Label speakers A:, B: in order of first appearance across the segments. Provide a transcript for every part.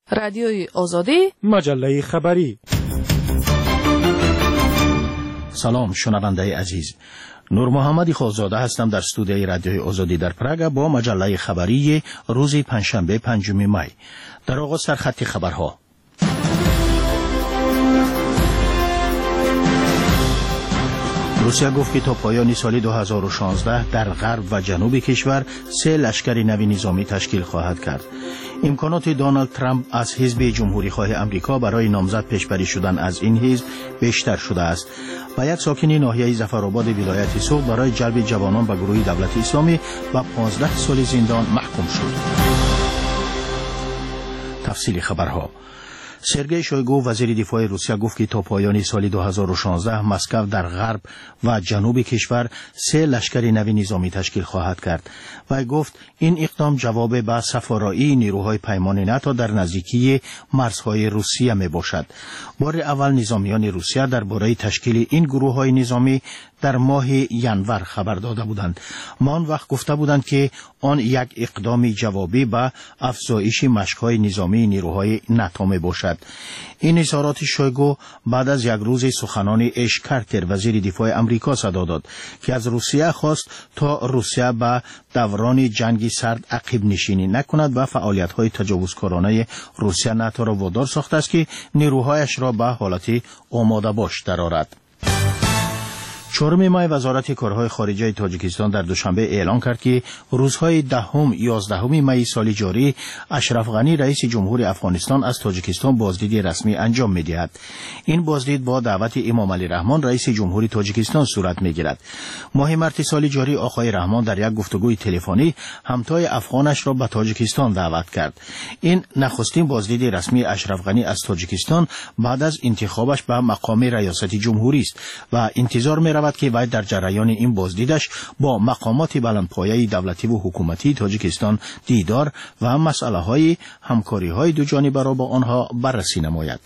A: رادیوی آزادی،
B: مجله خبری.
C: سلام شنونده عزیز، نور محمدی خوزاده هستم در استودیوی رادیوی آزادی در پراگ با مجله خبری روز پنجشنبه 5 می. در آغاز سرخط خبرها. روسیه گفت که تا پایان سال 2016 در غرب و جنوب کشور 3 لشکر نوی نظامی تشکیل خواهد کرد. امکانات دونالد ترامپ از حزب جمهوری خواه امریکا برای نامزد پیشبری شدن از این حزب بیشتر شده است و یک ساکن ناحیه ظفرآباد ولایت سوق برای جلب جوانان به گروه دولت اسلامی به 15 سال زندان محکوم شد. تفصیل خبرها. سرگئی شویگو وزیر دفاع روسیه گفت که تا پایان سال 2016 مسکو در غرب و جنوب کشور 3 لشکر نوی نظامی تشکیل خواهد کرد و گفت این اقدام جواب به سفارایی نیروهای پیمان ناتو در نزدیکی مرزهای روسیه می باشد. بار اول نظامیان روسیه درباره تشکیل این گروه‌های نظامی در ماه ژانویه خبر داده بودند. آن وقت گفته بودند که آن یک اقدام جوابی به افزایش مشق‌های نظامی نیروهای ناتو می باشد. این اظهارات شویگو بعد از یک روز سخنان اش کارتر وزیر دفاع امریکا صدا داد که از روسیه خواست تا روسیه به دوران جنگ سرد عقب نشینی نکند و فعالیت‌های تجاوزکارانه روسیه ناتو را وادار ساخته است که نیروهایش را به حالت آماده باش درآورد. 4 می وزارت کارهای خارجه تاجیکستان در دوشنبه اعلام کرد که روزهای 10-11 می سال جاری اشرف غنی رئیس جمهور افغانستان از تاجیکستان بازدید رسمی انجام می‌دهد. این بازدید با دعوت امام علی رحمان رئیس جمهور تاجیکستان صورت می‌گیرد. ماه مارس سال جاری آقای رحمان در یک گفتگوی تلفنی همتای افغانش را به تاجیکستان دعوت کرد. این نخستین بازدید رسمی اشرف غنی از تاجیکستان بعد از انتخابش به مقام ریاست جمهوری است و انتظار می‌رود که وی در جریان این بازدیدش با مقامات بلندپایه دولتی و حکومتی تاجیکستان دیدار و مسائل همکاری‌های دو جانبه را با آنها بررسی نماید.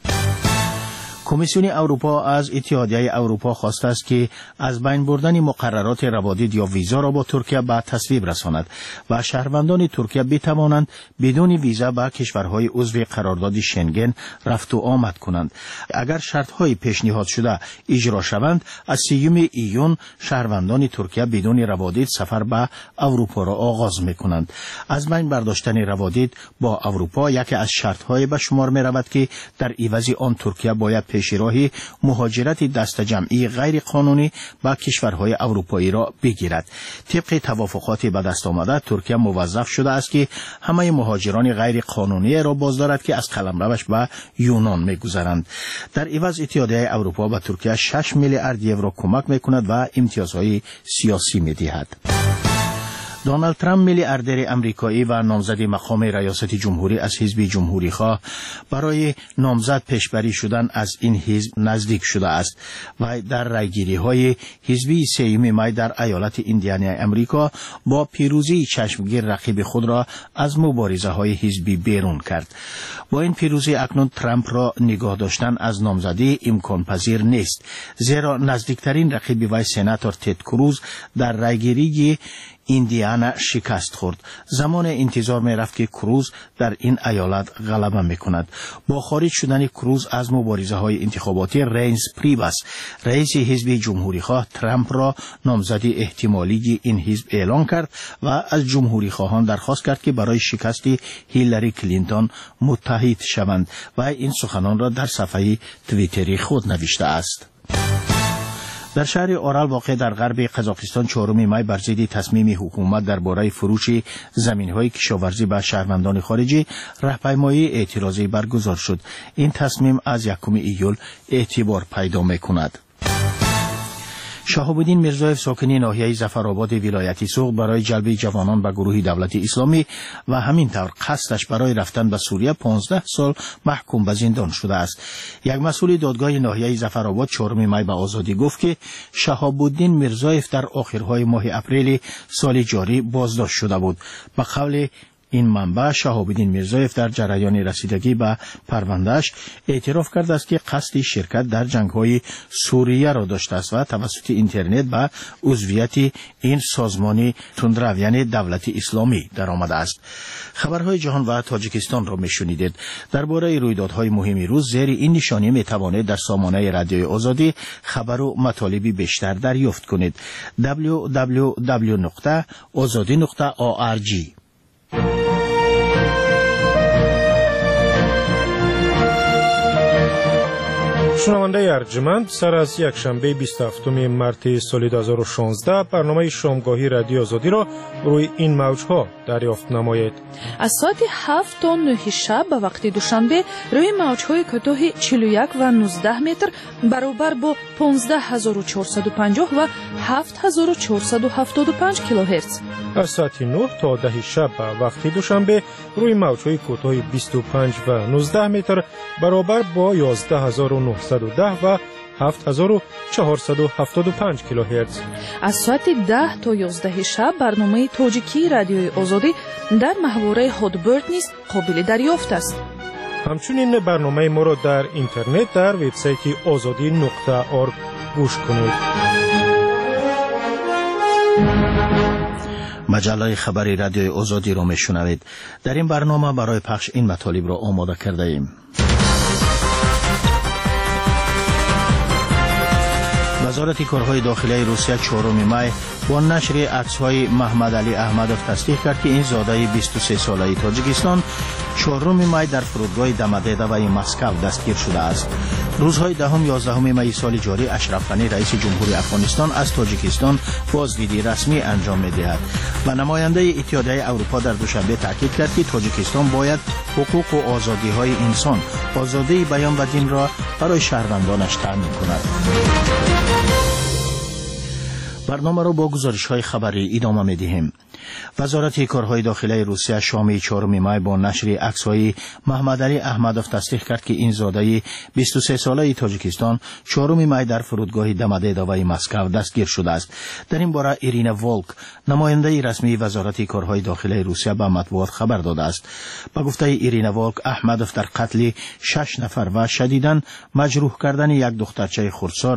C: کمیسیون اروپا از اتحادیه اروپا خواسته است که از بین بردن مقررات روادید یا ویزا را با ترکیه به تصویب رساند و شهروندان ترکیه بتوانند بدون ویزا به کشورهای عضو قرارداد شنگن رفت و آمد کنند. اگر شرط‌های پیشنهاد شده اجرا شوند، از 3 ایون شهروندان ترکیه بدون روادید سفر به اروپا را آغاز می‌کنند. از بین برداشتن روادید با اروپا یکی از شرط‌های به شمار می‌رود که در عوض آن ترکیه باید پیش راهی مهاجرت دست جمعی غیر قانونی به کشورهای اروپایی را بگیرد. طبق توافقات به دست آمده ترکیه موظف شده است که همه مهاجران غیر قانونی را بازدارد که از قلمروش به یونان می‌گذرند. در عوض اتحادیه اروپا به ترکیه 6 میلیارد یورو کمک می‌کند و امتیازهای سیاسی می‌دهد. دونالد ترامپ میلیاردر امریکایی و نامزد مقام ریاست جمهوری از حزب جمهوری خواه برای نامزد پیشبری شدن از این حزب نزدیک شده است و در رایگیری‌های حزبی 3 می در ایالت ایندیانا امریکا با پیروزی چشمگیر رقیب خود را از مبارزه‌های حزبی بیرون کرد. با این پیروزی اکنون ترامپ را نگاه داشتن از نامزدی امکان پذیر نیست، زیرا نزدیکترین رقیب وی سناتور تد کروز در رایگیری ایندیانا شکست خورد. زمان انتظار می رفت که کروز در این ایالت غلبه می کند. با خارج شدن کروز از مبارزه های انتخاباتی، رینز پریباس رئیس حزب جمهوری خواه ترامپ را نامزد احتمالی این حزب اعلان کرد و از جمهوری خواهان درخواست کرد که برای شکست هیلاری کلینتون متحد شوند و این سخنان را در صفحه توییتری خود نوشته است. در شهر آرال واقع در غرب قزاقستان 4 می بر ضد تصمیم حکومت درباره فروش زمین‌های کشاورزی به شهروندان خارجی راهپیمایی اعتراضی برگزار شد. این تصمیم از 1 ایول اعتبار پیدا می‌کند. شهاب الدین میرزایف ساکن ناحیه ظفرآباد ولایت سوق برای جلب جوانان به گروه دولت اسلامی و همینطور قصدش برای رفتن به سوریه 15 سال محکوم به زندان شده است. یک مسئول دادگاه ناحیه ظفرآباد 4 می به آزادی گفت که شهاب الدین میرزایف در آخرهای ماه اپریل سال جاری بازداشت شده بود. به قول این منبع شهاب‌الدین میرزایف در جریان رسیدگی به پروندهش اعتراف کرده است که قصد شرکت در جنگ‌های سوریه را داشته است و توسط اینترنت به عضویت این سازمان تندرو یعنی دولت اسلامی درآمده است. خبرهای جهان و تاجیکستان را میشنیدید. درباره رویدادهای مهم روز زیر این نشانی میتوانید در سامانه رادیوی آزادی خبر و مطالبی بیشتر دریافت کنید. www.azadi.org.
A: شنونده ارجمند، سر از یک شنبه 27 مارس سال 2016 برنامه شامگاهی رادیو آزادی را روی این موجها دریافت نمایید.
B: از ساعت 7 تا 9 شب به وقت دوشنبه روی موجهای کوتاه 41 و 19 متر برابر با 15450 و 7475 کیلوهرتز.
A: از ساعت 9 تا 10 شب به وقت دوشنبه روی موجهای کوتاه 25 و 19 متر برابر با 11910 و 7475 کیلوهرتز.
B: از ساعت 10 تا 11 شب برنامه تاجیکی رادیوی آزادی در محوره هادبرد نیز قابل دریافت است.
A: همچنین برنامه ما را در اینترنت در وبسایت azadi.org گوش کنید.
C: مجله خبری رادیوی آزادی را میشنوید. در این برنامه برای پخش این مطالب را آماده کرده ایم. وزارت کارهای داخلی روسیه 4 می با نشر عکس‌های محمد علی احمدوف تصدیق کرد که این زاده 23 ساله تاجیکستان 4 می در فرودگاه دمدیدوی مسکو دستگیر شده است. روزهای 10-11 می سال جاری اشرف غنی رئیس جمهوری افغانستان از تاجیکستان بازدیدی رسمی انجام می‌دهد و نماینده اتحادیه اروپا در دوشنبه تاکید کرد که تاجیکستان باید حقوق و آزادی‌های انسان، آزادی بیان و دین را برای شهروندانش تأمین کند. برنامه را با گزارش‌های خبری ادامه می‌دهیم. وزارت کارهای داخلی روسیه شام 4 می با نشر عکس‌های محمد علی احمدوف تصدیق کرد که این زاده 23 ساله تاجیکستان 4 می در فرودگاه دمدیدوی مسکو دستگیر شده است. در این باره ایرینا ولک، نماینده رسمی وزارت کارهای داخلی روسیه به مطبوعات خبر داده است. با گفته ایرینا ولک، احمدوف در قتل 6 نفر و شدیداً مجروح کردن یک دخترچه خردسال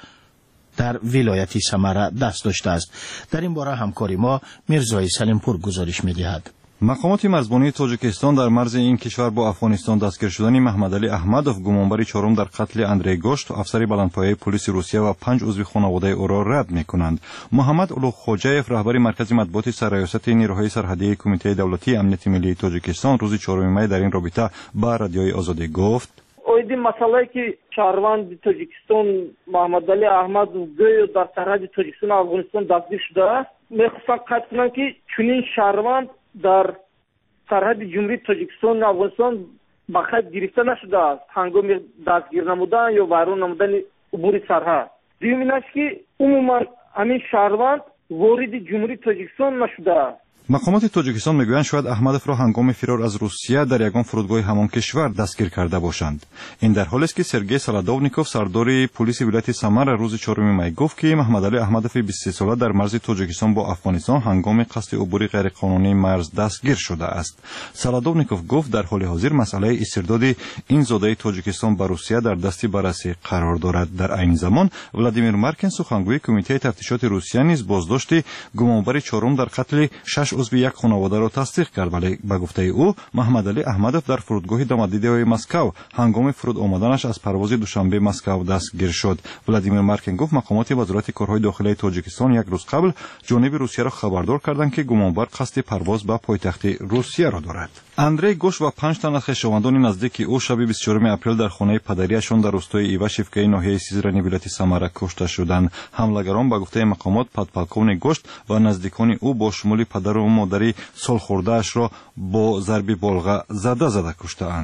C: در ولایت سمره دست داشته است. در این باره همکاری ما میرزای سلیمپور گزارش می‌دهد.
D: مقامات مرزبانی تاجیکستان در مرز این کشور با افغانستان دستگیر شدن محمد علی احمدوف گمانبر 4 در قتل اندری گوشت افسر بلندپایه پلیس روسیه و 5 عضو خانواده او را رد می‌کنند. محمد اولوغ خوجایف رهبر مرکز مطبوعات سرریاست نیروهای سرحدی کمیته دولتی امنیت ملی تاجیکستان روز 4 می در این رابطه با رادیوی آزادی گفت:
E: این مسئله که شهروند تاجیکستان محمد علی احمدوف در سرحد تاجیکستان و افغانستان دستگیر شده است. می‌خواستم قطع کنم که چنین شهروند در سرحد جمهوری تاجیکستان و افغانستان به خط گرفته نشده است هنگام دستگیر نمودن یا بیرون نمودن عبور سرحد. دوم این است که عموما همین شهروند وارد جمهوری تاجیکستان نشده است.
D: مقامات تاجیکستان میگویند شاید احمدوف را هنگام فرار از روسیه در یگان فرودگاه همان کشور دستگیر کرده باشند. این در حالی است که سرگئی سالادوونیکوف سردار پلیس ولایت سمر روز 4 می گفت که محمد علی احمدوف 23 ساله در مرز تاجیکستان با افغانستان هنگام قصد عبور غیرقانونی مرز دستگیر شده است. سالادوونیکوف گفت در حال حاضر مسئله استرداد این زاده تاجیکستان به روسیه در دست بررسی قرار دارد. در عین زمان ولادیمیر مارکین سخنگوی کمیته تفتیشات روسیه نیز بازداشت گمانبر 4 در قتل 6 عضو یک خانواده را تصدیق کرد، ولی به گفته او محمد علی احمدوف در فرودگاه دمدیدوی مسکو هنگام فرود آمدنش از پرواز دوشنبه مسکو دستگیر شد. ولادیمیر مارکین گفت مقامات وزارت کارهای داخلی تاجیکستان یک روز قبل جانب روسیه را خبردار کردند که گمانبر قصد پرواز به پایتخت روسیه را دارد. اندری گوش و 5 تن از خویشاوندان نزدیک او شب 24 اپریل در خانه پدریشان در روستای ایواشیفکای ناحیه سیزرانی ولایت سمره کشته شدند. حملگران به گفته مقامات پادپالکون گوشت و نزدیکان او با شمول پدر و مادری سالخورده‌اش را با ضرب بالغ زده کشته‌اند.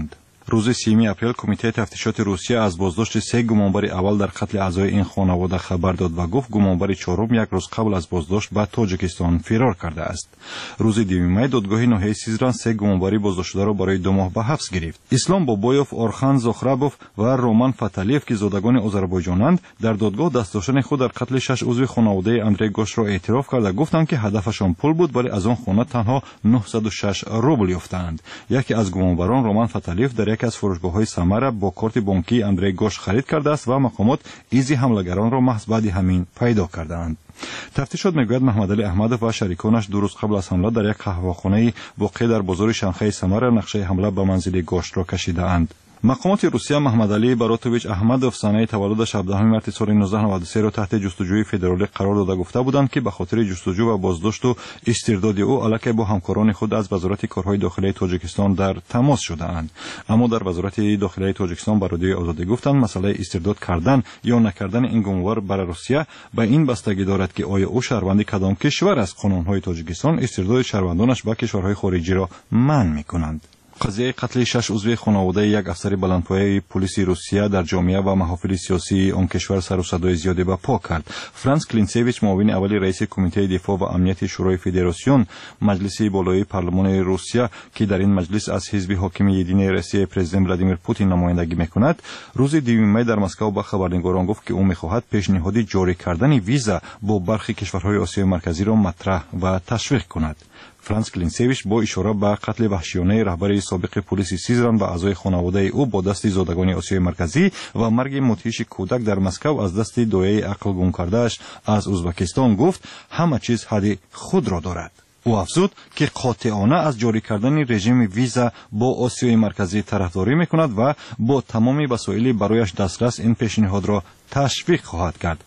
D: روز 30 اپریل کمیته تفتیشات روسیه از بازداشت 3 گمانبر اول در قتل اعضای این خانواده خبر داد و گفت گمانبر چهارم یک روز قبل از بازداشت به تاجیکستان فرار کرده است. روز 2 می دادگاه ناحیه سیزران 3 گمانبری بازداشتشده را برای 2 ماه به حبس گرفت. اسلام بابایوف، اورخان زخرابوف و رومان فتالیف که زادگان آذربایجانند در دادگاه دست داشتن خود در قتل 6 عضو خانواده اندری گوش را اعتراف کرده گفتند که هدفشان پول بود ولی از آن خانه تنها 906 روبل یافتند. یکی از گمانبران رومان فتالیف در یکی از فروشگاه‌های سمر با کارت بانکی اندری گوش خرید کرده است و مقامات ایزی حملگران را محض بعد همین پیدا کردند. تفتیشات میگوید محمد علی احمدوف و شریکانش 2 روز قبل از حمله در یک قهوه‌خانه واقع در بازار شانخای سمر نقشه حمله به منزل گوش را کشیده‌اند. مقامات روسیه محمد علی براتوویچ احمدوف سنه تولدش 17 مارس سال 1993 را تحت جستجوی فدرالی قرار داده گفته بودند که به خاطر جستجو و بازداشت و استرداد او علیه با همکاران خود از وزارت کارهای داخلی تاجیکستان در تماس شده‌اند. اما در وزارت داخلی تاجیکستان به رادیوی آزادی گفتند مسئله استرداد کردن یا نکردن این گمانبر برای روسیه به این بستگی دارد که آیا او شهروند کدام کشور از قانون‌های تاجیکستان استرداد شهروندانش به کشورهای خارجی را منع می‌کنند. قضیه قتل 6 عضو خانواده یک افسر بلندپایه پلیس روسیه در جامعه و محافل سیاسی آن کشور سر و صدای زیادی به پا کرد. فرانس کلینسیویچ، معاون اولی رئیس کمیته دفاع و امنیت شورای فدراسیون مجلس بالای پارلمان روسیه که در این مجلس از حزب حاکم یدین روسیه پرزیدنت ولادیمیر پوتین نمایندگی میکند، روز 2 می در مسکو به خبرنگاران گفت که او میخواهد پیشنهاد جاری کردن ویزا با برخی کشورهای آسیای مرکزی را مطرح و تشویق کند. فرانس کلینسیویچ با اشاره به قتل وحشیانه رهبر سابق پلیس سیزران و اعضای خانواده او با دست زادگان آسیای مرکزی و مرگ مدهش کودک در مسکو از دست دایه عقل گم کرده‌اش از ازبکستان گفت همه چیز حد خود را دارد. او افزود که قاطعانه از جاری کردن رژیم ویزا با آسیای مرکزی طرفداری میکند و با تمام وسایل برایش دسترس این پیشنهاد را تشویق خواهد کرد.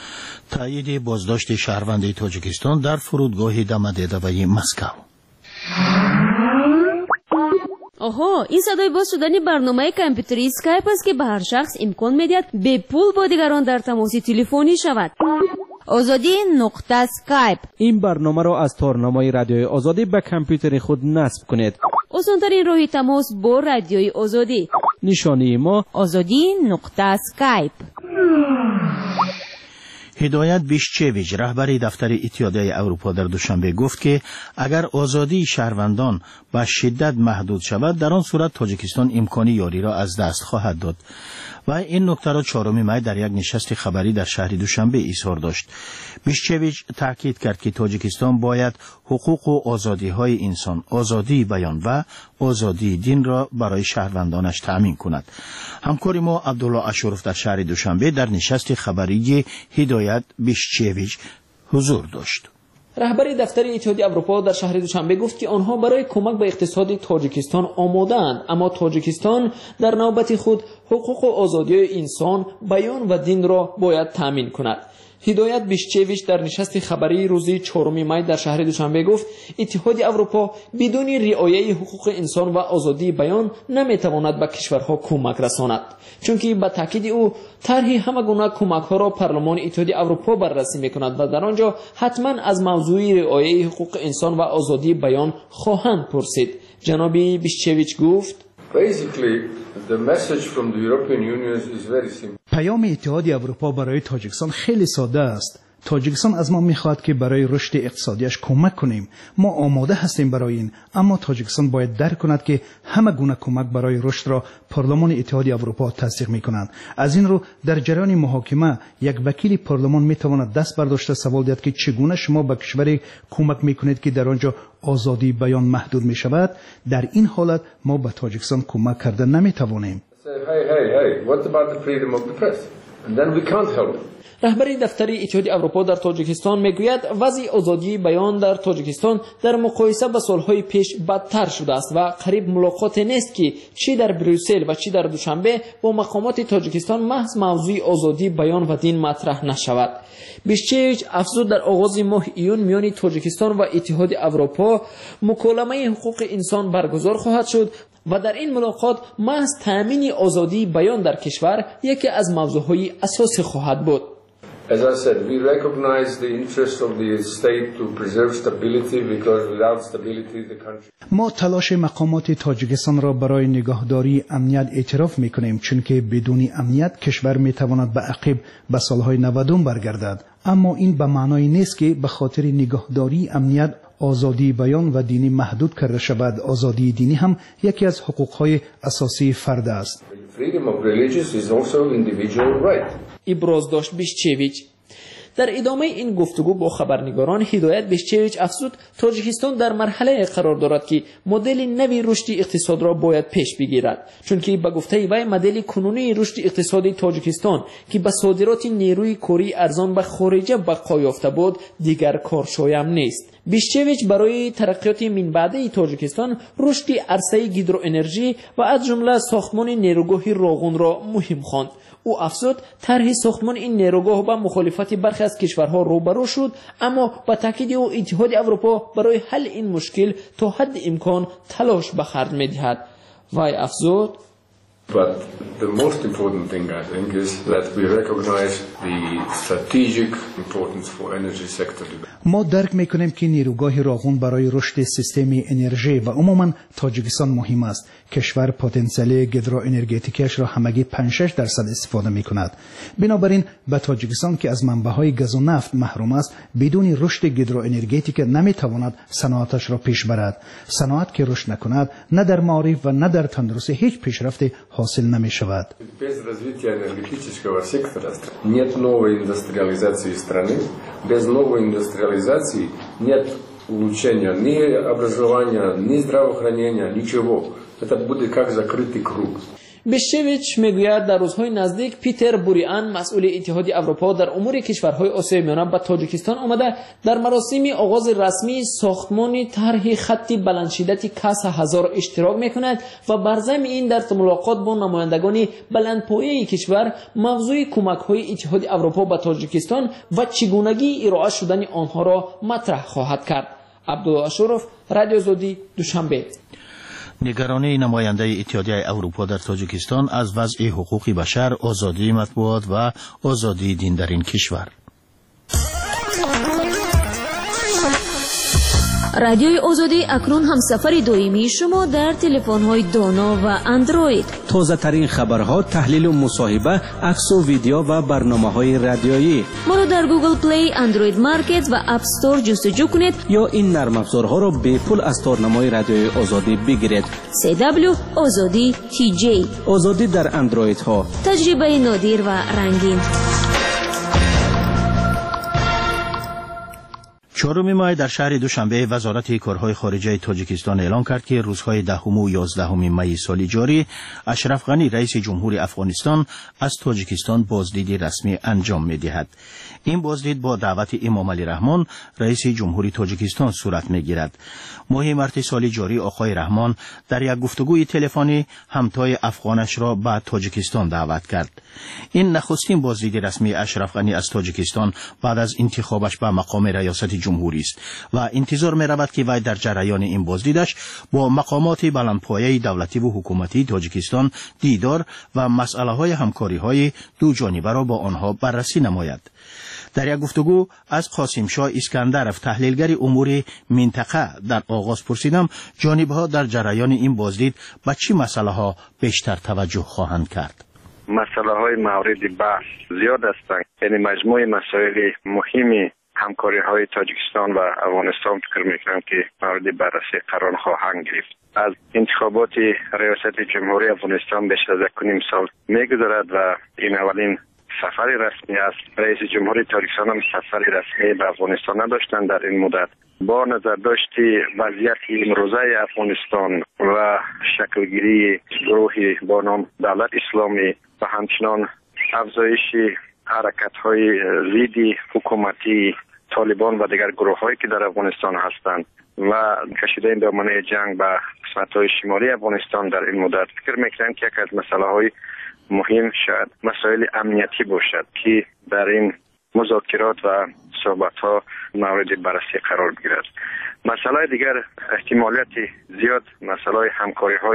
C: تایید بازداشت شهروند تاجیکستان در فرودگاه دمدیدوی مسکو.
F: آها، این صدای باز شدن برنامه کامپیوتری اسکایپ است که به هر شخص امکان میدهد به پول با دیگران در تماس تلفنی شود. آزادی نقطه اسکایپ.
G: این برنامه را از تارنمای رادیوی آزادی به کامپیوتر خود نصب کنید.
F: آسان‌ترین راه تماس با رادیوی آزادی.
G: نشانی ما
F: آزادی نقطه اسکایپ.
C: هدایت بیشچویچ، رهبر دفتر اتحادیه اروپا، در دوشنبه گفت که اگر آزادی شهروندان به شدت محدود شود در آن صورت تاجیکستان امکان یاری را از دست خواهد داد و این نکته را 4 می در یک نشست خبری در شهر دوشنبه اظهار داشت. بیشچویچ تاکید کرد که تاجیکستان باید حقوق و آزادی‌های انسان، آزادی بیان و آزادی دین را برای شهروندانش تأمین کند. همکار ما عبدالله اشرف در شهر دوشنبه در نشست خبری هدایت بیشچویچ حضور داشت.
H: رهبر دفتر اتحادیه اروپا در شهر دوشنبه گفت که آنها برای کمک به اقتصاد تاجیکستان آماده‌اند، اما تاجیکستان در نوبت خود حقوق و آزادی انسان، بیان و دین را باید تأمین کند. هدایت بیشچویچ در نشست خبری روز 4 می در شهر دوشنبه گفت اتحادیه اروپا بدون رعایت حقوق انسان و آزادی بیان نمیتواند به کشورها کمک رساند، چون که به تاکید او طرح همه گونه کمک‌ها را پارلمان اتحادیه اروپا بررسی می‌کند و در آنجا حتما از موضوع رعایت حقوق انسان و آزادی بیان خواهند پرسید. جناب بیشچویچ گفت
I: پیام اتحادیه اروپا برای تاجیکستان خیلی ساده است. تاجیکستان از ما میخواد که برای رشد اقتصادیش کمک کنیم. ما آماده هستیم برای این، اما تاجیکستان باید درک کند که همه گونه کمک برای رشد را پارلمان اتحادیه اروپا تصدیق میکنند. از این رو در جریان محاکمه یک وکیل پارلمان میتواند دست برداشته سوال دهد که چگونه شما به کشوری کمک میکنید که در آنجا آزادی بیان محدود میشود. در این حالت ما به تاجیکستان کمک کرده نمیتوانیم.
J: What about the freedom of the press? And then we can't help it.
H: رهبر دفتر اتحادیه اروپا در تاجیکستان میگوید وضع آزادی بیان در تاجیکستان در مقایسه با سالهای پیش بدتر شده است و قریب ملاقات نیست که چی در بروسل و چی در دوشنبه با مقامات تاجیکستان محض موضوع آزادی بیان و دین مطرح نشود. بیشچویچ افزود در آغاز ماه ایون میان تاجیکستان و اتحادیه اروپا مکالمه حقوق انسان برگزار خواهد شد و در این ملاقات محض تامین آزادی بیان در کشور یکی از موضوعهای اساسی خواهد بود.
J: As I said, we recognize the interest of the state to preserve stability because without stability the country.
I: ما تلاش مقامات تاجیکستان را برای نگهداری امنیت اعتراف میکنیم، چون که بدون امنیت کشور میتواند به عقب به سالهای 90 برگردد. اما این به معنای نیست که به خاطر نگهداری امنیت آزادی بیان و دینی محدود کرده شود. آزادی دینی هم یکی از حقوقهای اساسی فرد است.
J: Freedom of religion is also individual right.
H: ابراز داشت بیشچویچ. در ادامه این گفتگو با خبرنگاران هدایت بیشچویچ افزود تاجیکستان در مرحله قرار دارد که مدل نوی رشد اقتصاد را باید پیش بگیرد، چون که به گفته وی مدل کنونی رشد اقتصادی تاجیکستان که به صادرات نیروی کاری ارزان به خارج بقا یافته بود دیگر کارشایم نیست. بیشچویچ برای ترقیات من بعده تاجیکستان رشد عرصه هیدروانرژی و از جمله ساختمان نیروگاه راغون را مهم خواند. او افزود طرح ساختمان این نیروگاه با مخالفت برخی از کشورها روبرو شد، اما با تاکید او اتحاد اروپا برای حل این مشکل تا حد امکان تلاش به خرج می‌دهد. وی افزود
J: But the most important thing I think is that we recognize the strategic importance for energy sector.
I: ما درک میکنیم که نیروگاه راغون برای رشد سیستم انرژی و عموما تاجیکستان مهم است. کشور پتانسیل هیدروانرژیکش را همگی 5-6% استفاده میکند. بنابراین به تاجیکستان که از منبعهای گاز و نفت محروم است بدون رشد هیدروانرژیک نمیتواند صنعتش را پیش برد. صنعت که رشد نکند نه در معارف و نه در تندرستی هیچ پیشرفت حاصل نمی شود.
J: Без развития энергетического сектора нет новой индустриализации страны. Без новой индустриализации нет улучшения ни образования, ни здравоохранения, ничего. Это будет как закрытый круг.
H: بیشچویچ میگوید در روزهای نزدیک پیتر بوریان مسئول اتحاد اروپا در امور کشورهای آسیای میانه به تاجیکستان آمده در مراسم آغاز رسمی ساختمان طرح خط بلندشدت کاس 1000 اشتراک میکند و بر ضمن این در ملاقات با نمایندگان بلندپایه کشور موضوع کمک‌های اتحاد اروپا به تاجیکستان و چگونگی ارائه شدن آنها را مطرح خواهد کرد. عبدالاشرف، رادیو آزادی، دوشنبه.
C: نگرانی نماینده اتحادیه اروپا در تاجیکستان از وضع حقوق بشر، آزادی مطبوعات و آزادی دین در این کشور.
F: رادیوی آزادی اکنون هم سفر دائمی شما در تلفن‌های دانا و اندروید.
G: تازه ترین خبرها، تحلیل و مصاحبه، عکس و ویدیو و برنامه‌های رادیویی.
F: ما را در گوگل پلی، اندروید مارکت و اپ استور جستجو کنید
G: یا این نرم افزارها را به پول از تارنمای رادیوی آزادی بگیرید.
F: CW آزادی TJ.
G: آزادی در اندروید ها.
F: تجربه نادر و رنگین.
C: 4 ماه در شهر دوشنبه وزارت کارهای خارجه تاجیکستان اعلام کرد که روزهای 10 و 11 می سال جاری اشرف غنی رئیس جمهور افغانستان از تاجیکستان بازدید رسمی انجام می‌دهد. این بازدید با دعوت امام علی رحمان رئیس جمهوری تاجیکستان صورت می‌گیرد. ماه مارس سال جاری آقای رحمان در یک گفتگوی تلفنی همتای افغانش را به تاجیکستان دعوت کرد. این نخستین بازدید رسمی اشرف غنی از تاجیکستان بعد از انتخابش به مقام ریاست جمهوری است و انتظار می‌رود که وی در جریان این بازدیدش با مقامات بلندپایه دولتی و حکومتی تاجیکستان دیدار و مسئله‌های همکاری‌های دو جانبه را با آنها بررسی نماید. در یک گفتگو از قاسم شاه اسکندرف تحلیلگر امور منطقه در آغاز پرسیدم جانبه‌ها در جریان این بازدید به چه مسئله‌ها بیشتر توجه خواهند کرد.
K: مسئله‌های مورد بحث زیاد هستند. یعنی مجموعه مسائل مهمی همکاری‌های تاجیکستان و افغانستان فکر می‌کنم که مورد بررسی قرار خواهند گرفت. از انتخابات ریاست جمهوری افغانستان بیش از 1.5 سال می‌گذرد و این اولین سفر رسمی است. رئیس جمهوری تاجیکستان هم سفر رسمی به افغانستان نداشتند در این مدت. با نظر داشتی وضعیت امروزه افغانستان و شکلگیری گروه با نام دولت اسلامی و همچنان افزایش حرکت‌های ضد حکومتی طالبان و دیگر گروه‌هایی که در افغانستان هستند و کشیدن دامنه جنگ به قسمت‌های شمالی افغانستان در این مدت فکر می‌کنم که یک از مسائل مهم شاید مسائل امنیتی باشد که در این مذاکرات و صحبت‌ها مورد بررسی قرار بگیرد. مسئله دیگر احتمالیت زیاد مسئله همکاری‌های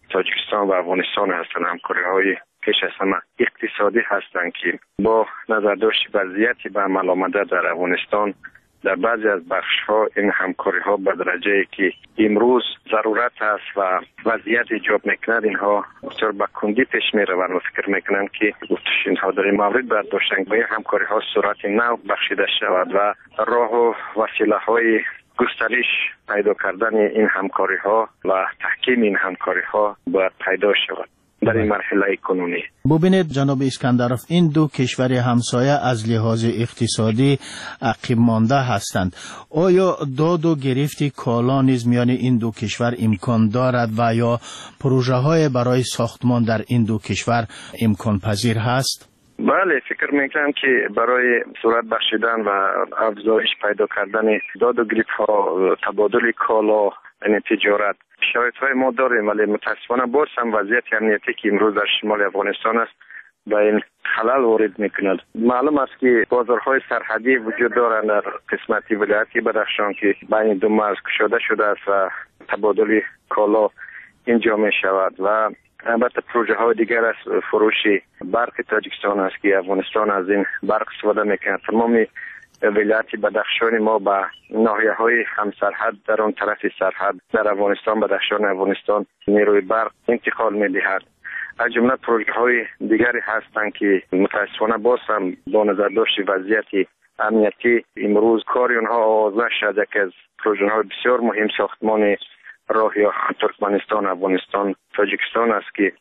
K: تاجیکستان و افغانستان هستند. همکاری‌های پیش از همه اقتصادی هستند که با نظرداشت وضعیتی به عمل آمده در افغانستان در بعضی از بخش‌ها این همکاری‌ها به درجه‌ای که امروز ضرورت است و وضعیت ایجاب می‌کند اینها بسیار به کندی پیش می‌روند و فکر می‌کنند که اینها در این مورد باید داشتن به همکاری‌ها صورت نو بخشیده شود و راه و وسیله‌های گسترش پیدا کردن این همکاری‌ها و تحکیم این همکاری‌ها باید پیدا شود در این مرحله کنونی.
C: ببینید جناب اسکندرов این دو کشور همسایه از لحاظ اقتصادی عقب مانده هستند. آیا داد و گرفت کالا نیز میان این دو کشور امکان دارد و یا پروژه های برای ساختمان در این دو کشور امکان پذیر هست؟
K: بله، فکر میکنم که برای صورت بخشیدن و افزایش پیدا کردن داد و گرفت ها، تبادل کالا، یعنی تجارت، شرایط‌های ما داریم، ولی متاسفانه باز هم وضعیت امنیتی که امروز در شمال افغانستان است به این خلل وارد میکند. معلوم است که بازارهای سرحدی وجود دارند در قسمتی ولایتی بدخشان که بین دو مرز گشاده شده است و تبادل کالا اینجا می شود و البته پروژه های دیگر از فروش برق تاجیکستان است که افغانستان از این برق استفاده میکند. تمام ولایت بدخشان ما به ناحیه های همسرحد در آن طرف سرحد در افغانستان بدخشان افغانستان نیروی برق انتقال میدهد. از جمله پروژه های دیگری هستند که متاسفانه باز هم با نظرداشت وضعیت امنیتی امروز کار آنها آغاز نشده که از پروژه های بسیار مهم ساختمان راهی ترکمنستان افغانستان تاجیکستان است که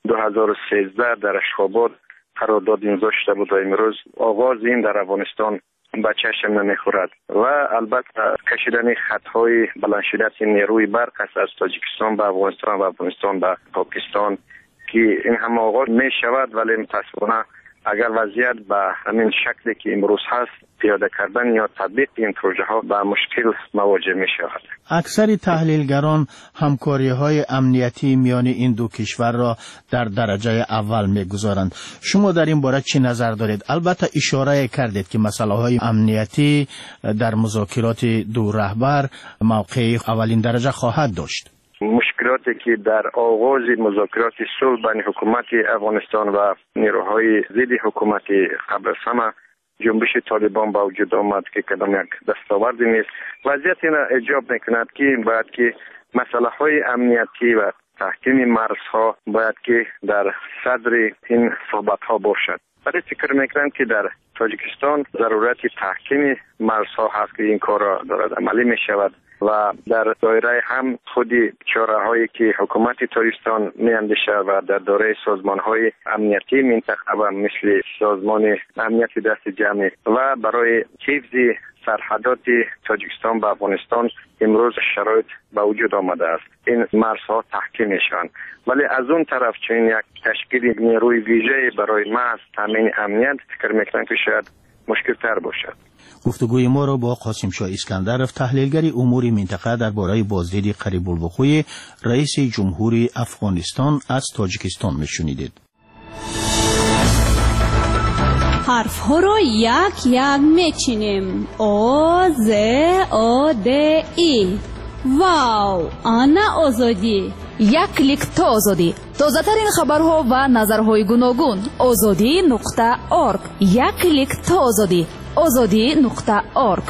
K: 2013 در اشخاباد قرارداد امضا شده بود و امروز آغاز این در افغانستان به چشم نمیخورد و البته کشیدن خطهای بلند شدت نیروی برق است از تاجیکستان به افغانستان و افغانستان به پاکستان که این هم آغاز می شود، ولی متاسفانه اگر وضعیت به همین شکلی که امروز هست پیاده کردن یا تطبیق این پروژه ها به مشکل مواجه می شود.
C: اکثر تحلیلگران همکاری های امنیتی میان این دو کشور را در درجه اول می گذارند. شما در این باره چی نظر دارید؟ البته اشاره کردید که مسئله های امنیتی در مذاکرات دو رهبر موقع اولین درجه خواهد داشت.
K: مشکلاتی که در آغاز مذاکرات صلح بین حکومت افغانستان و نیروهای ضد حکومت قبل از همه جنبش طالبان با وجود آمد که کدام یک دستاوردی نیست، وضعیت این ایجاب میکند که باید که مسئله های امنیتی و تحکیم مرزها باید که در صدر این صحبت ها باشد. برای فکر میکنم که در تاجیکستان ضرورت تحکیم مرزها هست که این کار را دارد عملی می شود و در دایره هم خودی چاره هایی که حکومت تاجیکستان می اندیشه و در دایره سازمان های امنیتی منطقه و مثل سازمان امنیتی دست جمعی و برای حفظ سرحدات تاجیکستان با افغانستان امروز شرایط به وجود آمده است. این مرزها تحکیم میشوند، ولی از اون طرف چون یک تشکیل نیروی ویژه برای محض تامین امنیت فکر میکنم که شاید مشکل تر باشد.
C: گفتگوی ما را با قاسم شاه اسکندرov تحلیلگر امور منطقه درباره بازدید قریب الوقوع رئیس جمهوری افغانستان از تاجیکستان میشنیدید.
F: حرف ها رو یک یک میچینیم. او ز او د ای. واو، آنا آزادی.
B: یک کلیک تا آزادی. تازه ترین خبرها و نظرهای گوناگون. azadi.org. یک کلیک تا آزادی. azadi.org.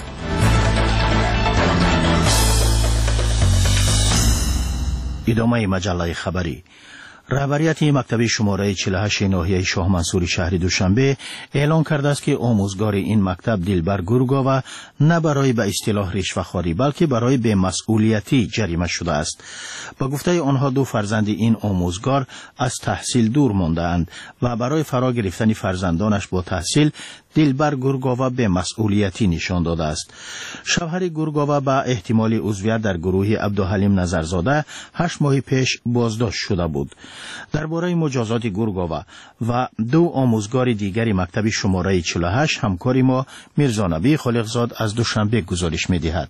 C: ادامه مجله خبری. رهبریت مکتب شماره 48 ناحیه شاه منصور شهر دوشنبه اعلان کرده است که آموزگار این مکتب دلبر گورگاوا نه برای به اصطلاح رشوه‌خواری بلکه برای بی‌مسئولیتی جریمه شده است. با گفته آنها دو فرزند این آموزگار از تحصیل دور مانده‌اند و برای فرا گرفتن فرزندانش با تحصیل دلبر گورگاوا به مسئولیتی نشان داده است. شوهر گورگاوا با احتمال عضویت در گروه عبدالحلیم نظرزاده 8 ماه پیش بازداشت شده بود. درباره مجازات گورگاوا و دو آموزگار دیگری مکتب شماره 48 همکاری ما میرزانبی خالقزاد از دوشنبه گزارش می‌دهد.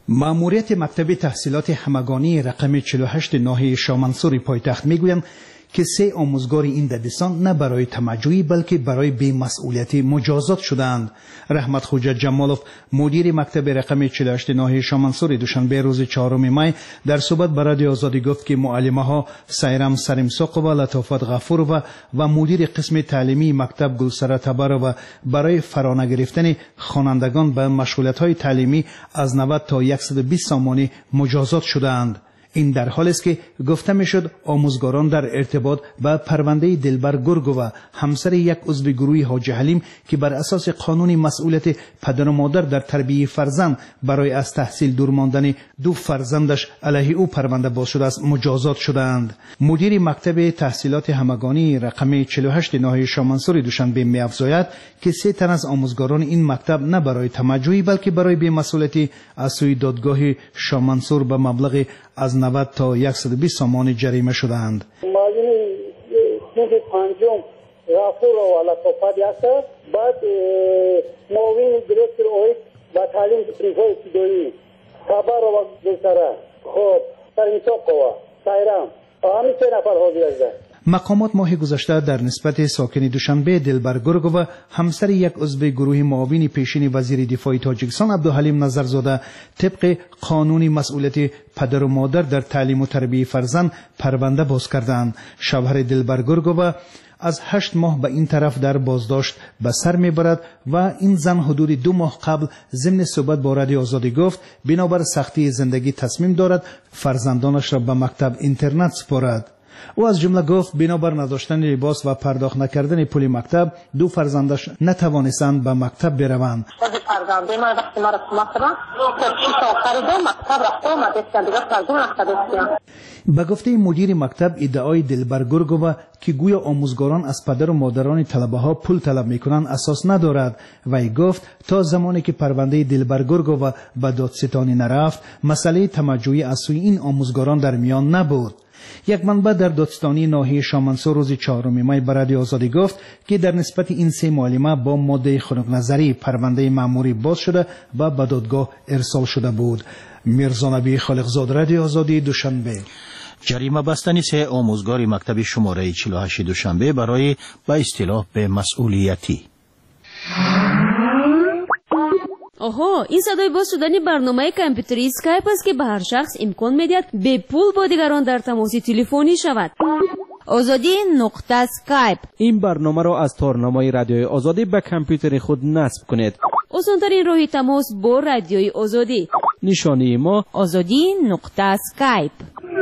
I: مأموریت مکتب تحصیلات همگانی رقم 48 ناحیه شاه منصور پایتخت میگوید که 3 آموزگار این دبستان نه برای تمجوی بلکه برای بی‌مسئولیتی مجازات شدند. رحمت خوجا جمالوف مدیر مکتب رقم 48 ناحیه شامنسور دوشنبه روز 4 می در صحبت با رادیو آزادی گفت که معلمه ها سایرام سریمساقова، لطافت غفورова و مدیر قسم تعلیمی مکتب گلسره تبارova برای فرا نگرفتن خوانندگان به مشغولیت های تعلیمی از 90 تا 120 سامانی مجازات شدند. این در حالی است که گفته میشد آموزگاران در ارتباط با پرونده دلبر گرگووا همسر یک عضو گروه حاجی حلیم که بر اساس قانون مسئولیت پدر و مادر در تربیت فرزند برای از تحصیل دور ماندن 2 فرزندش علیه او پرونده باز شده است مجازات شدند. مدیر مکتب تحصیلات همگانی رقم 48 ناحیه شامنسور دوشنبه می‌افزاید که 3 تن از آموزگاران این مکتب نه برای تمجوی بلکه برای بی‌مسئولیتی از سوی دادگاه شامنسور به مبلغ از 90 تا 120 سامان جریمه شدند.
L: معلم صنف پنجم غفور و لطافت است. بعد معاون دیرکتور اوید با تعلیم صنف‌های ابتدایی تبار و گلسره خب سریمساقова سایرام همین 3 نفر حاضر هستند.
I: مقامات ماه گذشته در نسبت ساکن دوشنبه دلبر گرگووا همسر یک عضو گروه معاون پیشین وزیر دفاع تاجیکستان عبدالحلیم نظرزاده طبق قانون مسئولیت پدر و مادر در تعلیم و تربیت فرزند پرونده باز کردند. شوهر دلبر گرگووا از 8 ماه به این طرف در بازداشت به سر میبرد و این زن حدود 2 ماه قبل ضمن صحبت با رادیو آزادی گفت بنابر سختی زندگی تصمیم دارد فرزندانش را به مکتب اینترنت سپارد. او از جمله گفت بنابر نداشتن لباس و پرداخت نکردن پول مکتب 2 فرزندش نتوانستند به مکتب بروند. به گفته مدیر مکتب ادعای دلبر گرگووا که گویا آموزگاران از پدر و مادران طلبه ها پول طلب میکنند اساس ندارد. وی گفت تا زمانی که پرونده دلبر گرگووا به دادستانی نرفت مسئله تمجوی از سوی این آموزگاران در میان نبود. یک منبع در دادستانی ناحیه شامنسور روز 4 می به رادیو آزادی گفت که در نسبت این 3 معلمه با ماده خنک نظری پرونده مأموری باز شده و به دادگاه ارسال شده بود. میرزا نبی خالقزاد، رادیو آزادی، دوشنبه.
C: جریمه بستن 3 آموزگار مکتب شماره 48 دوشنبه برای به اصطلاح به مسئولیتی.
F: آها، این صدای باز شدن برنامه کامپیوتری اسکایپ است که به هر شخص امکان میدهد به پول با دیگران در تماس تلفنی شود. آزادی نقطه اسکایپ.
G: این برنامه را از تارنمای رادیوی آزادی به کامپیوتر خود نصب کنید.
F: آسان‌ترین راه تماس با رادیوی آزادی.
G: نشانی ما
F: آزادی نقطه اسکایپ.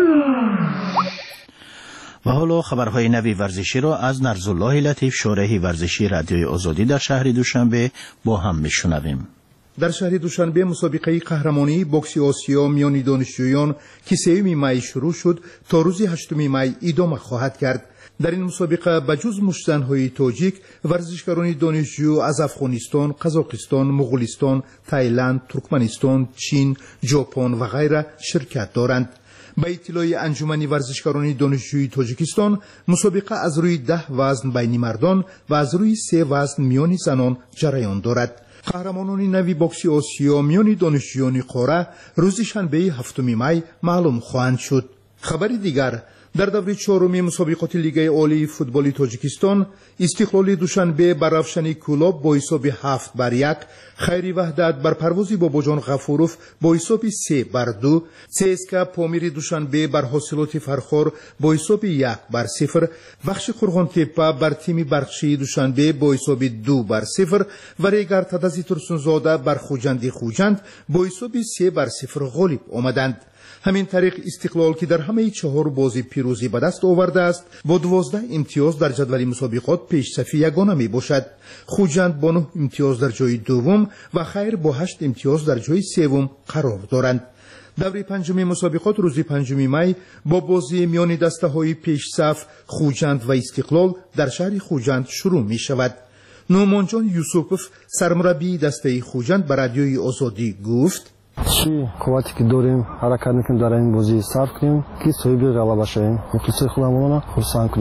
C: و حالا خبرهای نوی ورزشی را از نرزالله لطیف، شارح ورزشی رادیوی آزادی در شهر دوشنبه با هم میشنویم.
M: در شهر دوشنبه مسابقه قهرمانی بوکس آسیا میان دانشجویان که 3 می شروع شد تا روز 8 می ادامه خواهد کرد. در این مسابقه بجز مشتزن‌های تاجیک ورزشکاران دانشجو از افغانستان، قزاقستان، مغولستان، تایلند، ترکمنستان، چین، ژاپن و غیره شرکت دارند. به اطلاع انجمن ورزشکاران دانشجوی تاجیکستان مسابقه از روی 10 وزن بین مردان و از روی 3 وزن میان زنان جریان دارد. قهرمانان نوی بوکس آسیا میان دانشجویان قاره روز شنبه 7 می معلوم خواهند شد. خبر دیگر، در دوره 4 مسابقات لیگ عالی فوتبال تاجیکستان استقلال دوشنبه بر افشان کلاب با حساب 7-1، خیری وحدت بر پروازی باباجان غفوروف با حساب 3-2، CSKA پامیر دوشنبه بر حاصلات فرخار با حساب 1-0، بخش قرغان تپه بر تیم برقچی دوشنبه با حساب 2-0 و ریگر تدزی ترسونزاده بر خوجند با حساب 3-0 غالب آمدند. همین طریق استقلال که در همه 4 بازی پیروزی به دست آورده است با 12 امتیاز در جدول مسابقات پیش صف یگانه می باشد. خوجند با 9 امتیاز در جای دوم و خیر با 8 امتیاز در جای سوم قرار دارند. دوره 5 مسابقات روز 5 می با بازی میان دسته های پیش صف خوجند و استقلال در شهر خوجند شروع می شود. نومانجان یوسوفوف سرمربی دسته خوجند به رادیوی آزادی گفت:
N: چی قوتی که داریم حرکت میکنیم در این بازی صرف کنیم که صاحب غلبه شویم و توسعه خودمون رو خرسند کنیم.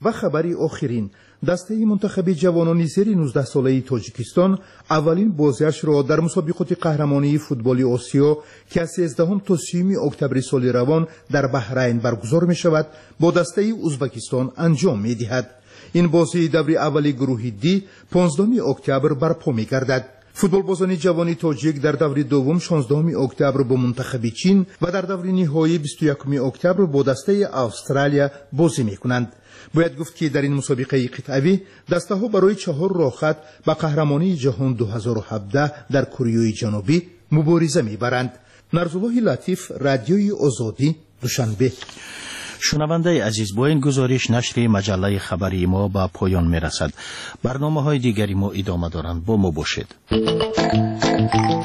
M: و خبری آخرین، دسته منتخب جوانان زیر 19 ساله تاجیکستان اولین بازیش را در مسابقات قهرمانی فوتبال آسیا که از 13 تا 30 اکتبر سال روان در بحرین برگزار می شود با دسته ازبکستان انجام می دهد. این بازی دور اول گروه دی 15 اکتبر برپا می گردد. فوتبالبازان جوان تاجیک در دور دوم 16 اکتبر با منتخب چین و در دور نهایی 21 اکتبر با دسته استرالیا بازی می کنند. باید گفت که در این مسابقه قطعی دسته ها برای 4 راهخط به قهرمانی جهان 2017 در کره جنوبی مبارزه می برند. نرزالله لطیف، رادیوی آزادی، دوشنبه.
C: شنونده عزیز، با این گزارش نشر مجله خبری ما به پایان می رسد. برنامه های دیگری ما ادامه دارند. با ما باشید.